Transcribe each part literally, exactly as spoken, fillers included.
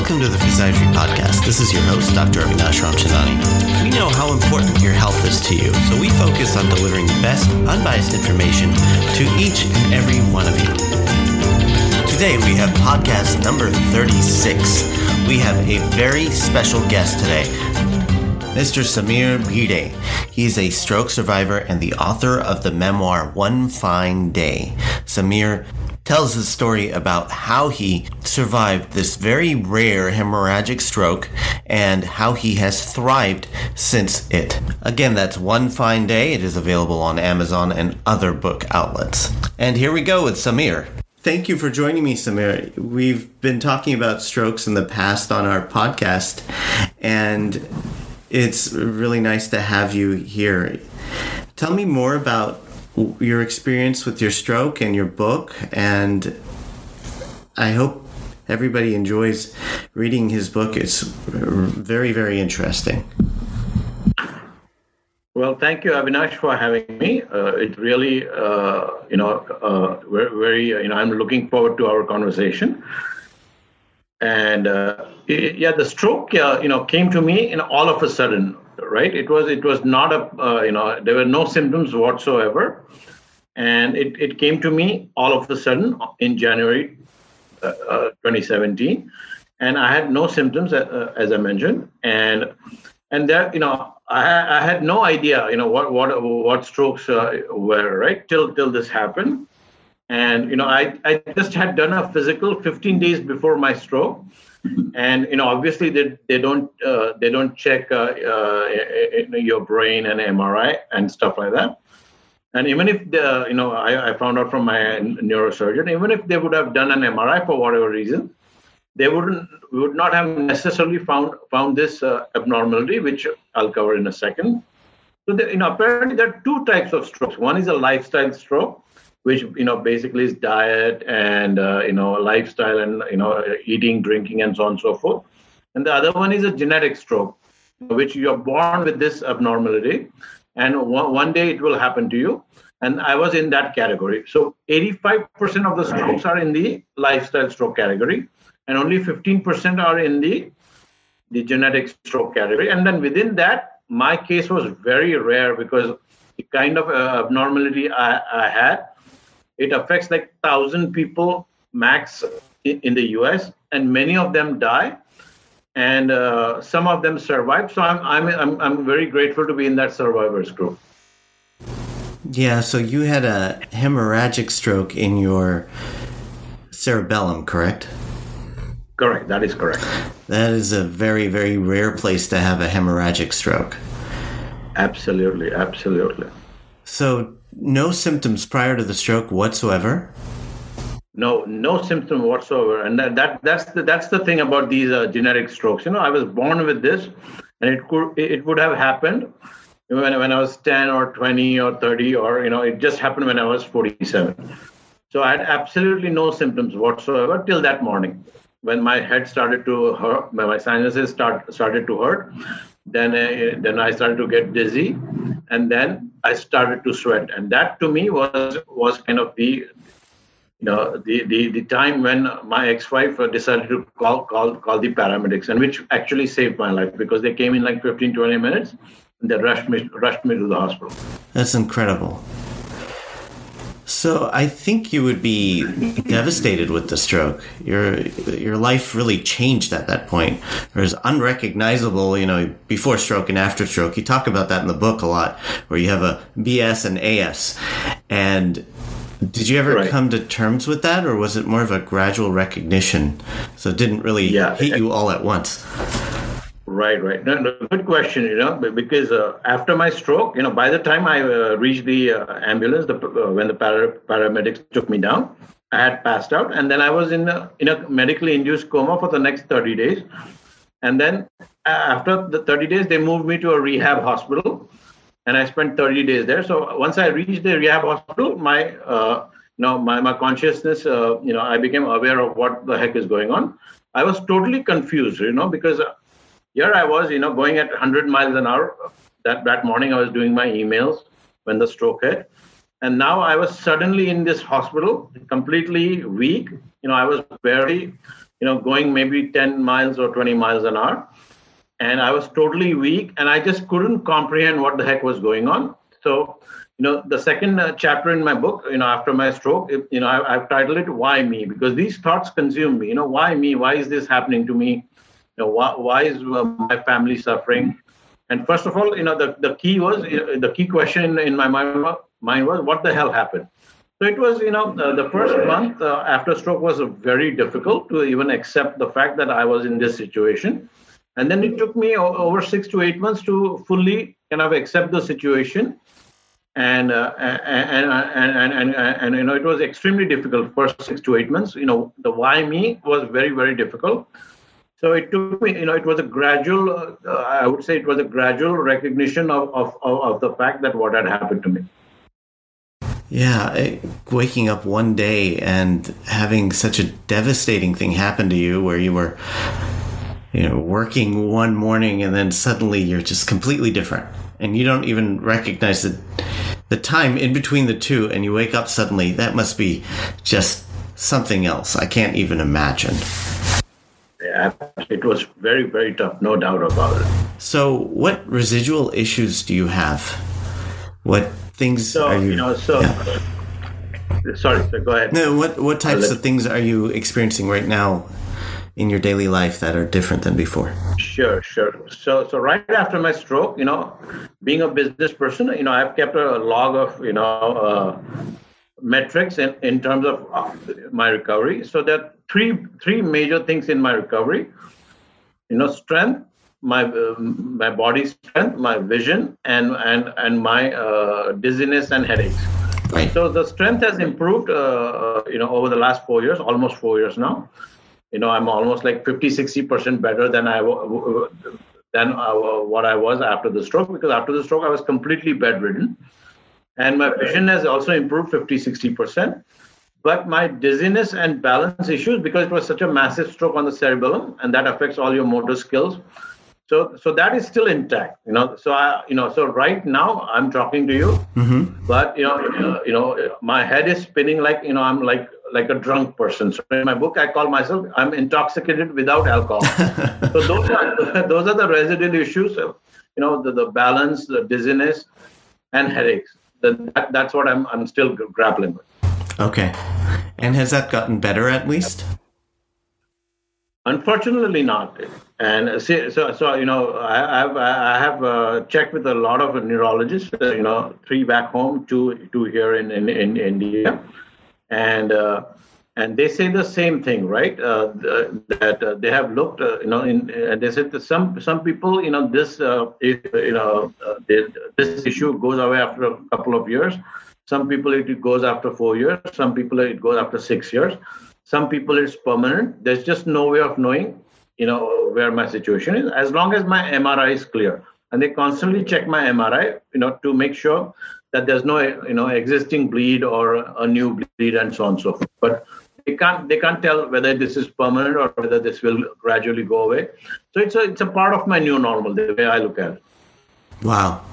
Welcome to the Physiatry Podcast. This is your host, Doctor Avinash Ramchandani. We know how important your health is to you, so we focus on delivering the best, unbiased information to each and every one of you. Today we have podcast number thirty-six. We have a very special guest today, Mister Samir Bhide. He's a stroke survivor and the author of the memoir, One Fine Day. Samir tells the story about how he survived this very rare hemorrhagic stroke and how he has thrived since it. Again, that's One Fine Day. It is available on Amazon and other book outlets. And here we go with Samir. Thank you for joining me, Samir. We've been talking about strokes in the past on our podcast, and it's really nice to have you here. Tell me more about your experience with your stroke and your book, and I hope everybody enjoys reading his book. It's very, very interesting. Well, thank you, Avinash, for having me. Uh, it really, uh, you know, uh, very, very, you know, I'm looking forward to our conversation. And uh, it, yeah, the stroke, uh, you know, came to me in all of a sudden. Right, it was it was not a uh, you know there were no symptoms whatsoever, and it, it came to me all of a sudden in January uh, uh, twenty seventeen, and I had no symptoms uh, as I mentioned, and and there you know I, I had no idea you know what what what strokes uh, were right till till this happened, and you know I I just had done a physical fifteen days before my stroke. And you know, obviously, they they don't uh, they don't check uh, uh, your brain and M R I and stuff like that. And even if the you know, I, I found out from my neurosurgeon, even if they would have done an M R I for whatever reason, they wouldn't would not have necessarily found found this uh, abnormality, which I'll cover in a second. So, the, you know, apparently there are two types of strokes. One is a lifestyle stroke, which, you know, basically is diet and, uh, you know, lifestyle and, you know, eating, drinking, and so on and so forth. And the other one is a genetic stroke, which you're born with this abnormality. And one, one day it will happen to you. And I was in that category. So eighty-five percent of the strokes are in the lifestyle stroke category. And only fifteen percent are in the, the genetic stroke category. And then within that, my case was very rare because the kind of uh, abnormality I, I had, it affects like one thousand people max in the U S, and many of them die, and uh, some of them survive. So I'm I'm I'm I'm very grateful to be in that survivors group. Yeah, so you had a hemorrhagic stroke in your cerebellum, correct? Correct. That is correct. That is a very, very rare place to have a hemorrhagic stroke. Absolutely, absolutely. So no symptoms prior to the stroke whatsoever? No, no symptom whatsoever. And that, that that's the that's the thing about these uh, genetic strokes. You know, I was born with this, and it could it would have happened when when I was ten or twenty or thirty, or you know, it just happened when I was forty-seven. So I had absolutely no symptoms whatsoever till that morning, when my head started to hurt, my sinuses start started to hurt. Then uh, then I started to get dizzy, and then I started to sweat, and that to me was was kind of the, you know, the the, the time when my ex-wife decided to call call call the paramedics, and which actually saved my life because they came in like fifteen, twenty minutes, and they rushed me rushed me to the hospital. That's incredible. So I think you would be devastated with the stroke. Your your life really changed at that point. It was unrecognizable, you know, before stroke and after stroke. You talk about that in the book a lot, where you have a B S and A S. And did you ever right. come to terms with that, or was it more of a gradual recognition? So it didn't really yeah. hit you all at once. Right, right. No, no, good question, you know, because uh, after my stroke, you know, by the time I uh, reached the uh, ambulance, the, uh, when the para- paramedics took me down, I had passed out. And then I was in a, in a medically induced coma for the next thirty days. And then after the thirty days, they moved me to a rehab hospital. And I spent thirty days there. So once I reached the rehab hospital, my, uh, you know, my, my consciousness, uh, you know, I became aware of what the heck is going on. I was totally confused, you know, because uh, here I was, you know, going at one hundred miles an hour. That that morning I was doing my emails when the stroke hit. And now I was suddenly in this hospital, completely weak. You know, I was barely you know, going maybe ten miles or twenty miles an hour. And I was totally weak, and I just couldn't comprehend what the heck was going on. So, you know, the second uh, chapter in my book, you know, after my stroke, it, you know, I, I've titled it "Why Me?" because these thoughts consume me. You know, why me? Why is this happening to me? You know, why, why is uh, my family suffering? And first of all, you know, the, the key was uh, the key question in, in my mind, mind was, what the hell happened? So it was, you know, uh, the first month uh, after stroke was uh, very difficult to even accept the fact that I was in this situation. And then it took me o- over six to eight months to fully kind of accept the situation. And, uh, and, and, and, and, and, and, you know, it was extremely difficult first six to eight months. You know, the why me was very, very difficult. So it took me, you know, it was a gradual, uh, I would say it was a gradual recognition of, of, of the fact that what had happened to me. Yeah, waking up one day and having such a devastating thing happen to you where you were, you know, working one morning and then suddenly you're just completely different. And you don't even recognize the, the time in between the two, and you wake up suddenly. That must be just something else. I can't even imagine. Yeah, it was very, very tough, no doubt about it. So what residual issues do you have? What things so, are you... you know, so, yeah. Sorry, so go ahead. No, what, what types of things are you experiencing right now in your daily life that are different than before? Sure, sure. So, so right after my stroke, you know, being a business person, you know, I've kept a log of, you know, uh, metrics in, in terms of my recovery. So there are three three major things in my recovery. You know, strength, my uh, my body strength, my vision, and and and my uh, dizziness and headaches. Right. So the strength has improved, uh, you know, over the last four years, almost four years now. You know, I'm almost like fifty, sixty percent better than I than uh, what I was after the stroke, because after the stroke, I was completely bedridden. And my vision has also improved fifty, sixty percent. But my dizziness and balance issues, because it was such a massive stroke on the cerebellum, and that affects all your motor skills. So, so that is still intact, you know. So, I, you know, so right now I'm talking to you, mm-hmm. but you know, uh, you know, my head is spinning like, you know, I'm like like a drunk person. So in my book, I call myself I'm intoxicated without alcohol. So those are those are the residual issues, you know, the, the balance, the dizziness, and headaches. That, that's what I'm I'm still grappling with. Okay, and has that gotten better at least? Unfortunately, not. And so, so, so you know, I, I've I have uh, checked with a lot of neurologists. Uh, you know, three back home, two two here in in, in India, and uh, and they say the same thing, right? Uh, that uh, they have looked, uh, you know, in, and they said that some some people, you know, this uh, if, you know uh, they, this issue goes away after a couple of years. Some people it goes after four years. Some people it goes after six years. Some people it's permanent. There's just no way of knowing, you know, where my situation is, as long as my M R I is clear. And they constantly check my M R I, you know, to make sure that there's no, you know, existing bleed or a new bleed and so on and so forth. But they can't they can't tell whether this is permanent or whether this will gradually go away. So it's a it's a part of my new normal, the way I look at it. Wow.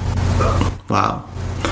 Wow.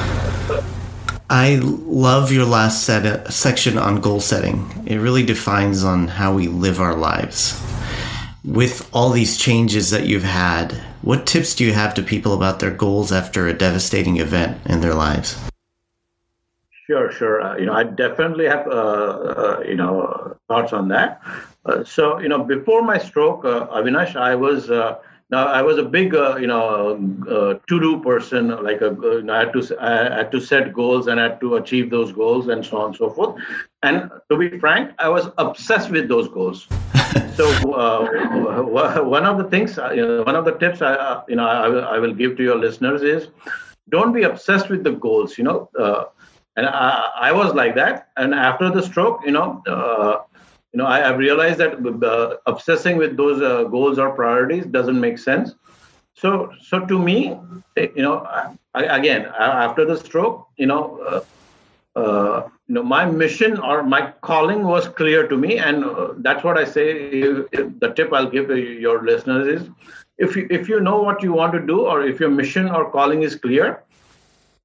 I love your last set, section on goal setting. It really defines on how we live our lives. With all these changes that you've had, what tips do you have to people about their goals after a devastating event in their lives? Sure, sure. Uh, you know, I definitely have, uh, uh, you know, thoughts on that. Uh, so, you know, before my stroke, uh, Avinash, I was... Uh, Now, I was a big, uh, you know, uh, to-do person. Like, a, uh, I had to, I had to set goals and I had to achieve those goals and so on and so forth. And to be frank, I was obsessed with those goals. So, uh, one of the things, you know, one of the tips, I, uh, you know, I will, I will give to your listeners is, don't be obsessed with the goals. You know, uh, and I, I was like that. And after the stroke, you know. Uh, You know, I, I realized that uh, obsessing with those uh, goals or priorities doesn't make sense. So, so to me, you know, I, again, after the stroke, you know, uh, uh, you know, my mission or my calling was clear to me, and uh, that's what I say. If, if the tip I'll give your listeners is, if you if you know what you want to do, or if your mission or calling is clear,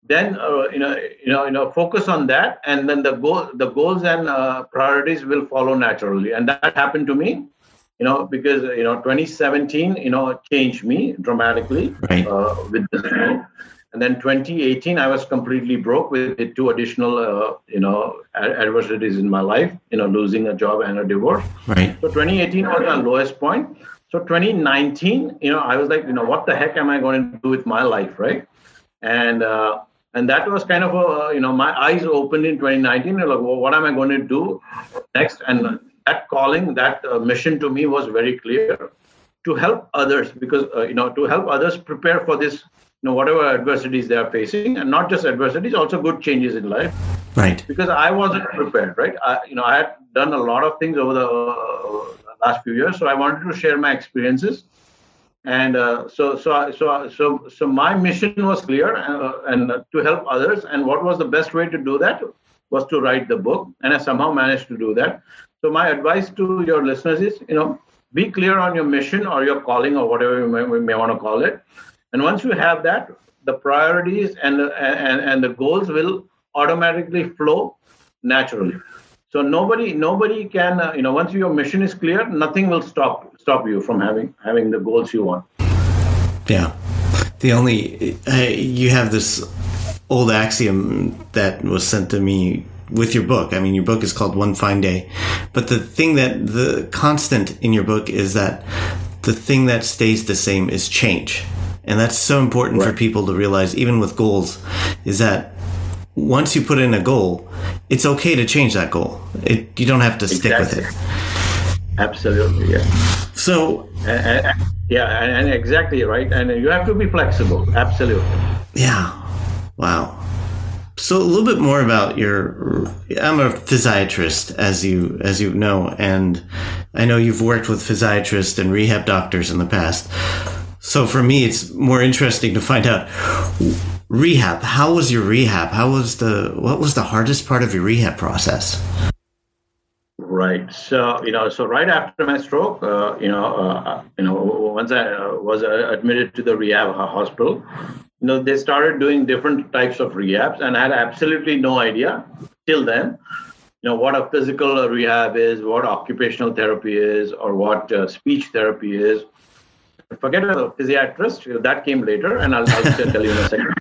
then uh, you know you know you know focus on that, and then the goal the goals and uh, priorities will follow naturally. And that happened to me, you know because you know twenty seventeen you know changed me dramatically, right. uh, with the stroke. And then twenty eighteen I was completely broke with, with two additional uh, you know adversities in my life, you know losing a job and a divorce. Right. So twenty eighteen was my lowest point. So twenty nineteen, you know I was like, you know what the heck am I going to do with my life, right? And uh, And that was kind of a, you know, my eyes opened in twenty nineteen. Like, well, what am I going to do next? And that calling, that uh, mission to me was very clear, to help others, because, uh, you know, to help others prepare for this, you know, whatever adversities they are facing, and not just adversities, also good changes in life. Right. Because I wasn't prepared, right? I, you know, I had done a lot of things over the uh, last few years, so I wanted to share my experiences. And uh, so, so, so, so, so, my mission was clear, uh, and uh, to help others. And what was the best way to do that was to write the book, and I somehow managed to do that. So, my advice to your listeners is, you know, be clear on your mission or your calling or whatever you may, we may want to call it. And once you have that, the priorities and the, and and the goals will automatically flow naturally. So nobody nobody can uh, you know once your mission is clear, nothing will stop stop you from having having the goals you want. Yeah, the only uh, you have this old axiom that was sent to me with your book. I mean, your book is called One Fine Day, but the thing that the constant in your book is that the thing that stays the same is change, and that's so important right. for people to realize, even with goals, is that once you put in a goal, it's okay to change that goal. It, you don't have to stick exactly. with it. Absolutely, yeah. So, and, and, yeah, and, and exactly right. And you have to be flexible. Absolutely. Yeah. Wow. So a little bit more about your. I'm a physiatrist, as you as you know, and I know you've worked with physiatrists and rehab doctors in the past. So for me, it's more interesting to find out. Rehab. How was your rehab? How was the, what was the hardest part of your rehab process? Right. So, you know, so right after my stroke, uh, you know, uh, you know, once I uh, was uh, admitted to the rehab hospital, you know, they started doing different types of rehabs, and I had absolutely no idea till then, you know, what a physical rehab is, what occupational therapy is, or what uh, speech therapy is. Forget a physiatrist, that came later, and I'll, I'll tell you in a second.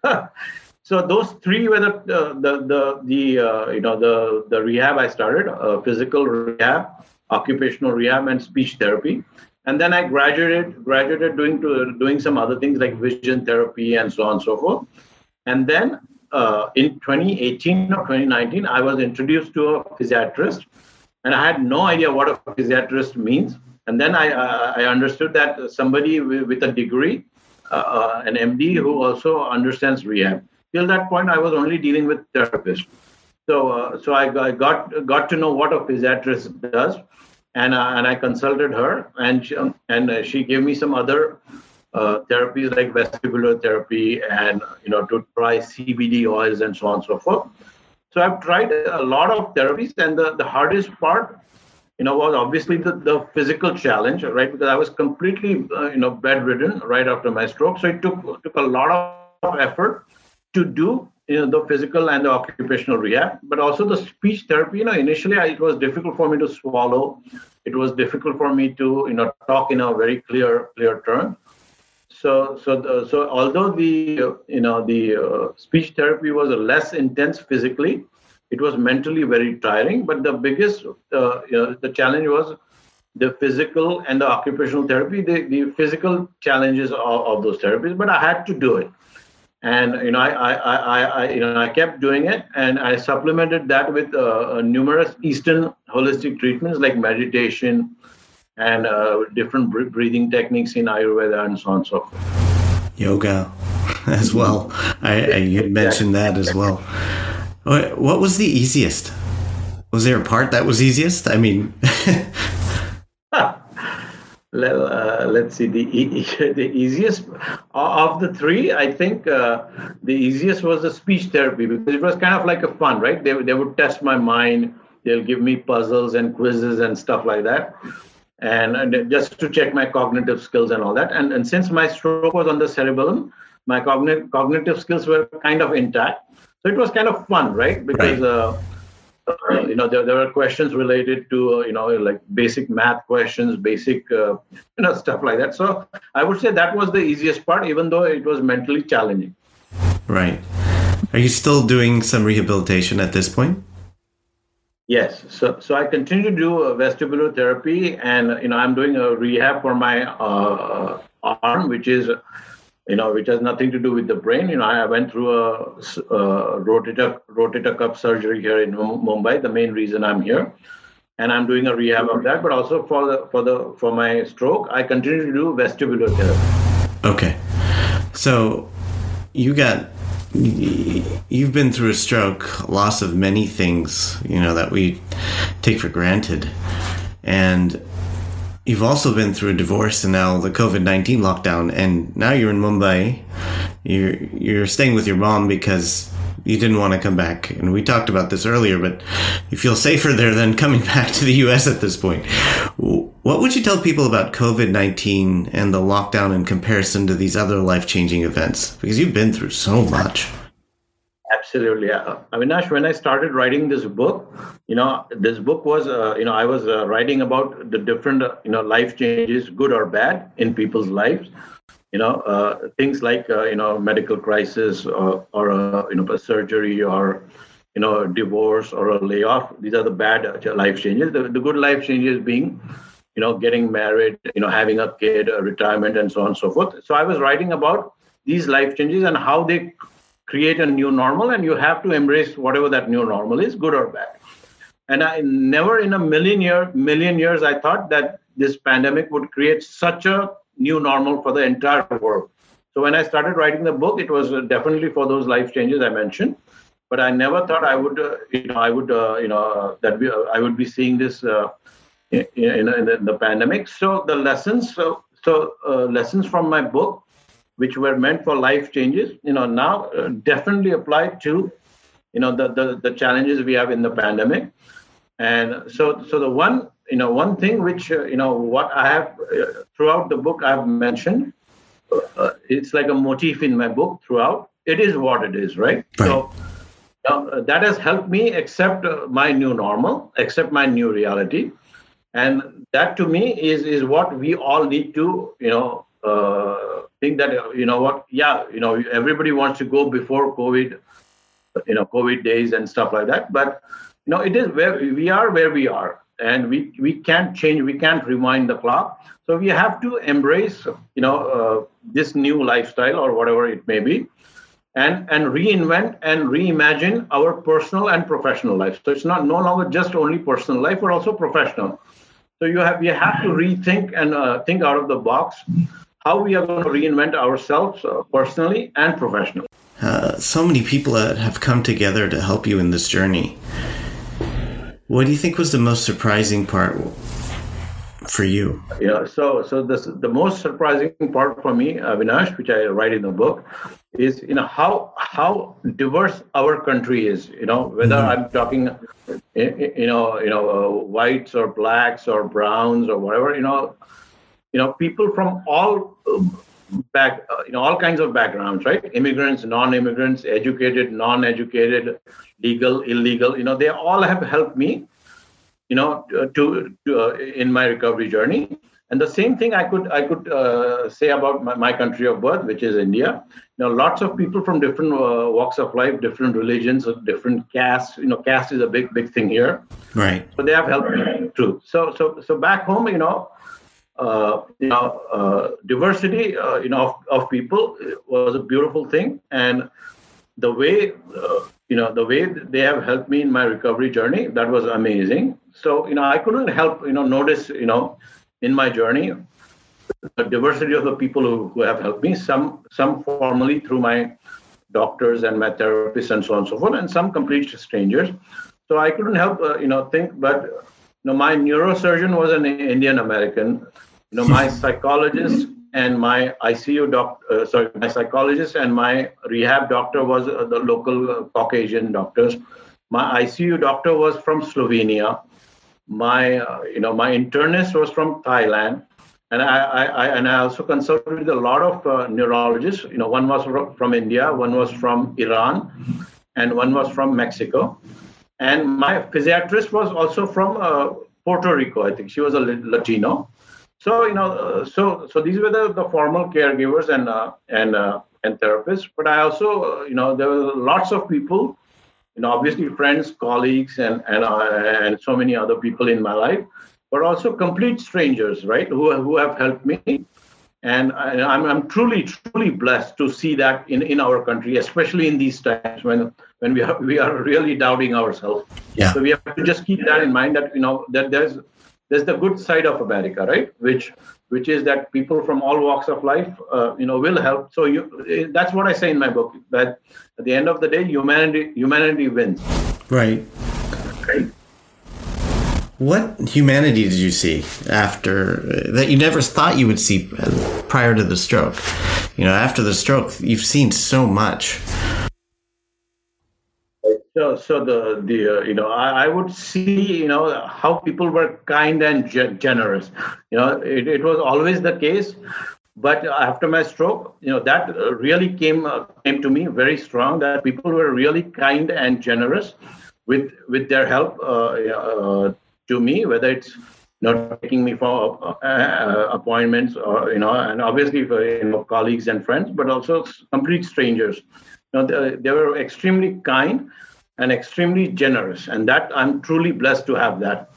So those three were the uh, the the, the uh, you know the the rehab I started: uh, physical rehab, occupational rehab, and speech therapy. And then I graduated graduated doing to, doing some other things like vision therapy and so on and so forth. And then uh, in twenty eighteen or twenty nineteen, I was introduced to a physiatrist, and I had no idea what a physiatrist means. And then I uh, I understood that somebody with, with a degree, uh, an M D who also understands rehab. Till that point, I was only dealing with therapists. So uh, so I, I got got to know what a physiatrist does, and uh, and I consulted her, and she, and uh, she gave me some other uh, therapies like vestibular therapy, and you know to try C B D oils and so on and so forth. So I've tried a lot of therapies, and the, the hardest part, you know, was obviously the, the physical challenge, right? Because I was completely, uh, you know, bedridden right after my stroke. So it took took a lot of effort to do, you know, the physical and the occupational rehab, but also the speech therapy. You know, initially I, it was difficult for me to swallow. It was difficult for me to, you know, talk in a very clear, clear term. So, so, the, so although the, uh, you know, the uh, speech therapy was less intense physically, it was mentally very tiring. But the biggest, uh, you know, the challenge was the physical and the occupational therapy, the, the physical challenges of, of those therapies. But I had to do it. And you know, I, I, I, I, you know, I kept doing it, and I supplemented that with uh, numerous Eastern holistic treatments like meditation and uh, different breathing techniques in Ayurveda and so on and so forth. Yoga, as well. I, I you had mentioned that as well. What was the easiest? Was there a part that was easiest? I mean. Uh, let's see, the the easiest of the three, I think uh, the easiest was the speech therapy, because it was kind of like a fun, right? They, they would test my mind. They'll give me puzzles and quizzes and stuff like that, and, and just to check my cognitive skills and all that. And, and since my stroke was on the cerebellum, my cognitive cognitive skills were kind of intact. So it was kind of fun, right? Because Right. Uh, uh, you know there, there were questions related to uh, you know like basic math questions, basic uh, you know stuff like that. So I would say that was the easiest part, even though it was mentally challenging. Right. Are you still doing some rehabilitation at this point? Yes. So so I continue to do uh, vestibular therapy, and you know I'm doing a rehab for my uh, arm, which is you know which has nothing to do with the brain. You know I went through a, a rotator rotator cuff surgery here in Mumbai. The main reason I'm here, and I'm doing a rehab of that. But also for the for the for my stroke, I continue to do vestibular therapy. Okay. So you got you've been through a stroke, loss of many things, you know, that we take for granted. And you've also been through a divorce and now the COVID nineteen lockdown, and now you're in Mumbai. You're you're staying with your mom because you didn't want to come back. And we talked about this earlier, but you feel safer there than coming back to the U S at this point. What would you tell people about COVID nineteen and the lockdown in comparison to these other life-changing events? Because you've been through so much. Absolutely. Uh, Avinash, when I started writing this book, you know, this book was, uh, you know, I was uh, writing about the different, uh, you know, life changes, good or bad, in people's lives. You know, uh, things like, uh, you know, medical crisis or, or uh, you know, a surgery or, you know, a divorce or a layoff. These are the bad life changes. The, the good life changes being, you know, getting married, you know, having a kid, a retirement, and so on and so forth. So I was writing about these life changes and how they create a new normal, and you have to embrace whatever that new normal is, good or bad. And I never in a million year, million years, I thought that this pandemic would create such a new normal for the entire world. So when I started writing the book, it was definitely for those life changes I mentioned. But I never thought I would, uh, you know, I would, uh, you know, uh, that we, uh, I would be seeing this uh, in, in, in the pandemic. So the lessons, so, so uh, lessons from my book, which were meant for life changes, you know, now uh, definitely apply to, you know, the, the the challenges we have in the pandemic. And so, so the one, you know, one thing which, uh, you know, what I have uh, throughout the book I've mentioned, uh, it's like a motif in my book throughout. It is what it is, right? Right. So uh, that has helped me accept uh, my new normal, accept my new reality, and that to me is is what we all need to, you know. Uh, think that, you know what, yeah, you know, everybody wants to go before COVID, you know, COVID days and stuff like that. But, you know, it is where we are, where we are, and we, we can't change, we can't rewind the clock. So we have to embrace, you know, uh, this new lifestyle or whatever it may be, and, and reinvent and reimagine our personal and professional life. So it's not no longer just only personal life, but also professional. So you have, you have to rethink and uh, think out of the box how we are going to reinvent ourselves uh, personally and professionally. Uh, so many people uh, have come together to help you in this journey. What do you think was the most surprising part for you? Yeah, so so this, the most surprising part for me, Avinash, which I write in the book, is, you know, how how diverse our country is. You know, whether mm-hmm. I'm talking, you know, you know, uh, whites or blacks or browns or whatever, you know. You know, people from all back, uh, you know, all kinds of backgrounds, right? Immigrants, non-immigrants, educated, non-educated, legal, illegal. You know, they all have helped me, you know, to, to uh, in my recovery journey. And the same thing I could I could uh, say about my, my country of birth, which is India. You know, lots of people from different uh, walks of life, different religions, different castes. You know, caste is a big big thing here. Right. So they have helped me too. So so so back home, you know. Uh, you know, uh, diversity, uh, you know, of, of people was a beautiful thing, and the way, uh, you know, the way they have helped me in my recovery journey, that was amazing. So, you know, I couldn't help, you know, notice, you know, in my journey, the diversity of the people who, who have helped me. Some, some formally through my doctors and my therapists and so on and so forth, and some complete strangers. So I couldn't help, uh, you know, think, but you know, my neurosurgeon was an Indian American. You know, my psychologist and my I C U doc, uh, sorry, my psychologist and my rehab doctor was uh, the local uh, Caucasian doctors. My I C U doctor was from Slovenia. My, uh, you know, my internist was from Thailand, and I, I, I and I also consulted with a lot of uh, neurologists. You know, one was from India, one was from Iran, and one was from Mexico. And my physiatrist was also from uh, Puerto Rico. I think she was a Latino. So you know, uh, so so these were the, the formal caregivers and uh, and uh, and therapists. But I also, uh, you know, there were lots of people. You know, obviously friends, colleagues, and and uh, and so many other people in my life, but also complete strangers, right? Who who have helped me, and I, I'm I'm truly truly blessed to see that in, in our country, especially in these times when when we are we are really doubting ourselves. Yeah. So we have to just keep that in mind that you know that there's there's the good side of America, right? Which which is that people from all walks of life, uh, you know, will help. So you, that's what I say in my book, that at the end of the day, humanity humanity wins. Right. Right. What humanity did you see after that you never thought you would see prior to the stroke? You know, after the stroke, you've seen so much. So, so the the uh, you know I, I would see you know how people were kind and ge- generous. You know, it, it was always the case, but after my stroke, you know that really came uh, came to me very strong. That people were really kind and generous with with their help uh, uh, to me, whether it's not taking me for uh, uh, appointments or you know, and obviously for you know colleagues and friends, but also complete strangers. You know, they, they were extremely kind and extremely generous, and that I'm truly blessed to have that.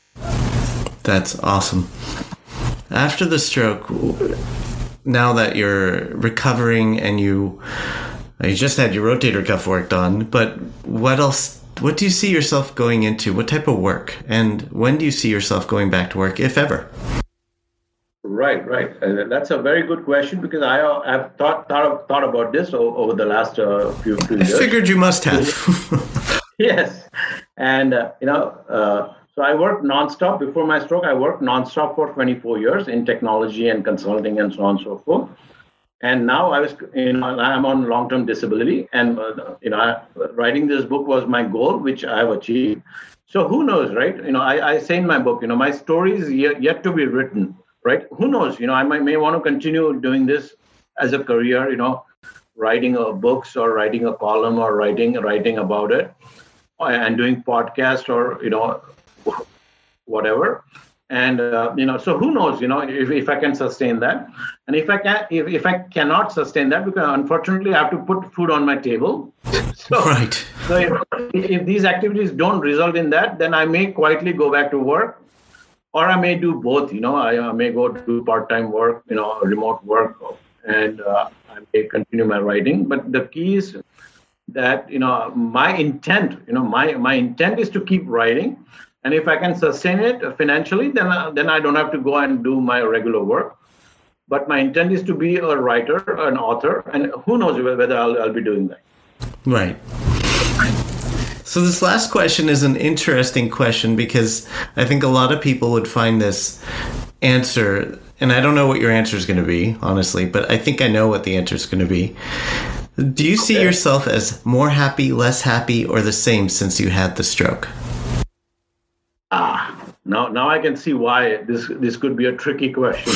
That's awesome. After the stroke, now that you're recovering and you you just had your rotator cuff worked on, but what else? What do you see yourself going into? What type of work? And when do you see yourself going back to work, if ever? Right, right. Uh, that's a very good question because I uh, have thought thought, thought about this o- over the last uh, few, few years. I figured you must have. Yes, and uh, you know, uh, so I worked nonstop before my stroke. I worked nonstop for twenty-four years in technology and consulting and so on and so forth. And now I was, you know, I'm on long-term disability, and uh, you know, I, writing this book was my goal, which I have achieved. So who knows, right? You know, I, I say in my book, you know, my story is yet, yet to be written. Right? Who knows? You know, I might, may want to continue doing this as a career, you know, writing uh, books or writing a column or writing writing about it and doing podcasts or, you know, whatever. And, uh, you know, so who knows, you know, if, if I can sustain that. And if I can, if, if I cannot sustain that, because unfortunately I have to put food on my table. So, right. So if, if these activities don't result in that, then I may quietly go back to work. Or I may do both, you know, I, I may go do part-time work, you know, remote work, and uh, I may continue my writing. But the key is that, you know, my intent, you know, my, my intent is to keep writing. And if I can sustain it financially, then, uh, then I don't have to go and do my regular work. But my intent is to be a writer, an author, and who knows whether I'll, I'll be doing that. Right. So this last question is an interesting question because I think a lot of people would find this answer, and I don't know what your answer is going to be, honestly, but I think I know what the answer is going to be. Do you see okay. yourself as more happy, less happy, or the same since you had the stroke? Ah, now now I can see why this this could be a tricky question.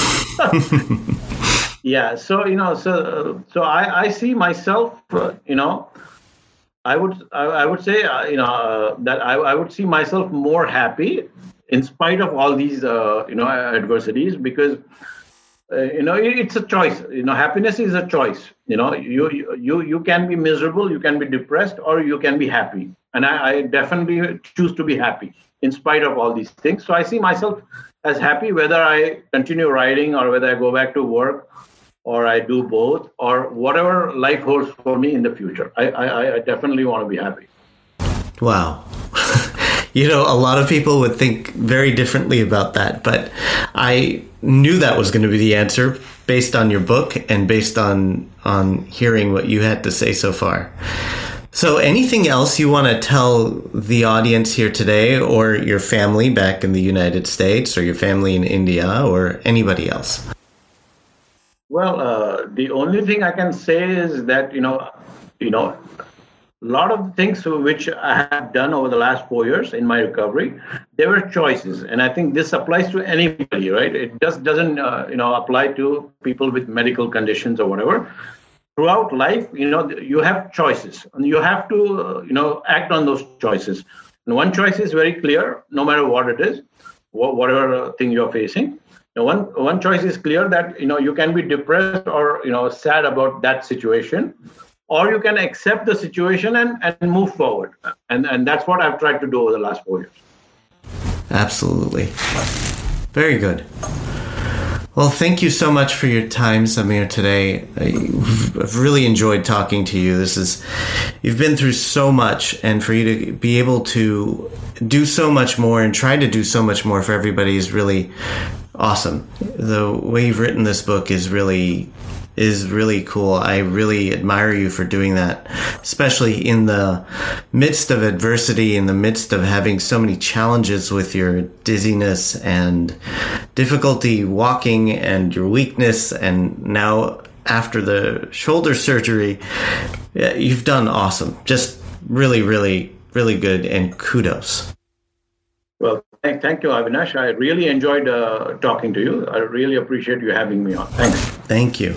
Yeah, so you know, so so I I see myself, uh, you know. I would I would say uh, you know uh, that I, I would see myself more happy in spite of all these uh, you know adversities because uh, you know it's a choice. You know, happiness is a choice. You know, you you you can be miserable, you can be depressed, or you can be happy. And I, I definitely choose to be happy in spite of all these things. So I see myself as happy whether I continue writing or whether I go back to work. Or I do both, or whatever life holds for me in the future. I, I, I definitely want to be happy. Wow. You know, a lot of people would think very differently about that, but I knew that was going to be the answer based on your book and based on on hearing what you had to say so far. So anything else you want to tell the audience here today, or your family back in the United States, or your family in India, or anybody else? Well, uh, the only thing I can say is that, you know, you know, a lot of the things which I have done over the last four years in my recovery, they were choices. And I think this applies to anybody, right? It just doesn't, uh, you know, apply to people with medical conditions or whatever. Throughout life, you know, you have choices and you have to, uh, you know, act on those choices. And one choice is very clear, no matter what it is, wh- whatever thing you're facing. Now, one one choice is clear that, you know, you can be depressed or, you know, sad about that situation, or you can accept the situation and, and move forward. And, and that's what I've tried to do over the last four years. Absolutely. Very good. Well, thank you so much for your time, Samir, today. I've really enjoyed talking to you. This is, you've been through so much, and for you to be able to do so much more and try to do so much more for everybody is really awesome. The way you've written this book is really is really cool. I really admire you for doing that, especially in the midst of adversity, in the midst of having so many challenges with your dizziness and difficulty walking and your weakness. And now after the shoulder surgery, yeah, you've done awesome. Just really, really, really good. And kudos. Well, thank, thank you, Avinash. I really enjoyed uh, talking to you. I really appreciate you having me on. Thanks. Thank you.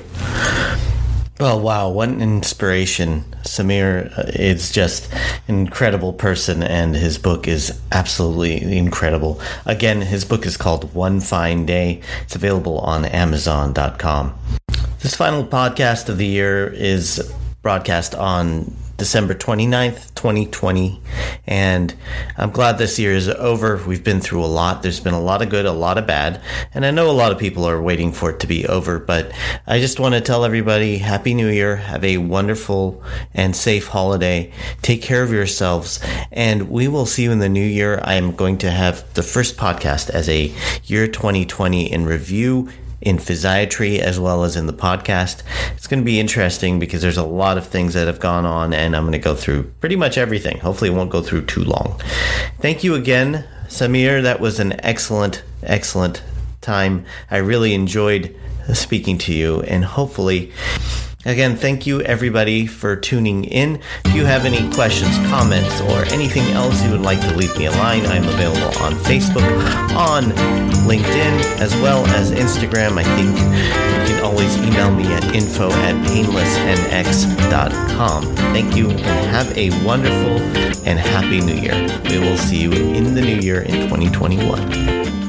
Well, wow, what an inspiration. Samir is just an incredible person, and his book is absolutely incredible. Again, his book is called One Fine Day. It's available on amazon dot com. This final podcast of the year is broadcast on December twenty-ninth, twenty twenty, and I'm glad this year is over. We've been through a lot. There's been a lot of good, a lot of bad, and I know a lot of people are waiting for it to be over, but I just want to tell everybody Happy New Year. Have a wonderful and safe holiday. Take care of yourselves, and we will see you in the new year. I am going to have the first podcast as a year twenty twenty in review in physiatry as well as in the podcast. It's going to be interesting because there's a lot of things that have gone on, and I'm going to go through pretty much everything. Hopefully it won't go through too long. Thank you again, Samir. That was an excellent, excellent time. I really enjoyed speaking to you, and hopefully, again, thank you everybody for tuning in. If you have any questions, comments, or anything else you would like to leave me a line, I'm available on Facebook, on LinkedIn, as well as Instagram. I think you can always email me at info at painless n x dot com. Thank you, and have a wonderful and happy new year. We will see you in the new year in twenty twenty-one.